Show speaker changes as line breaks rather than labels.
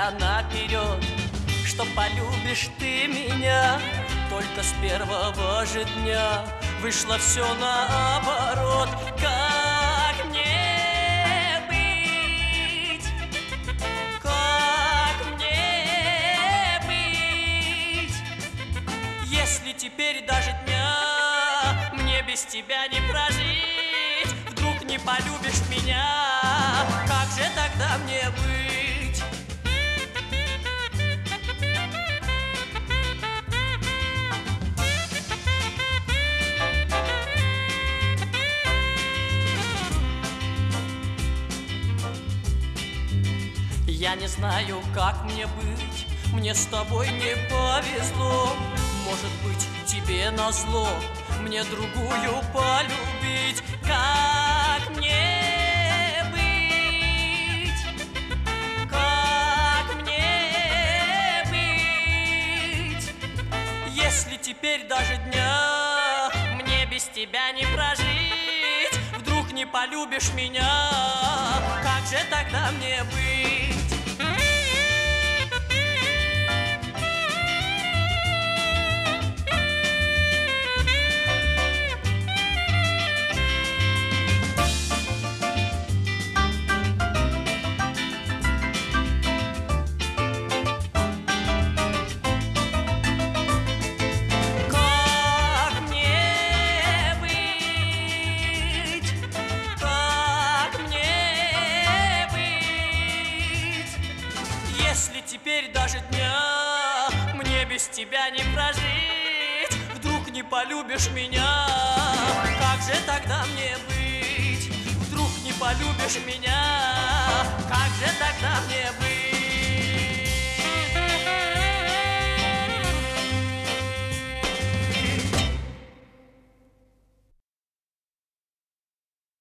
тебя наперед, что полюбишь ты меня. Только с первого же дня вышло все наоборот. Как мне быть? Как мне быть, если теперь даже дня мне без тебя не прожить? Вдруг не полюбишь меня, как же тогда мне быть? Я не знаю, как мне быть, мне с тобой не повезло. Может быть, тебе назло мне другую полюбить. Как мне быть? Как мне быть, если теперь даже дня мне без тебя не прожить? Вдруг не полюбишь меня, как же тогда мне быть? Если теперь даже дня мне без тебя не прожить? Вдруг не полюбишь меня, как же тогда мне быть? Вдруг не полюбишь меня,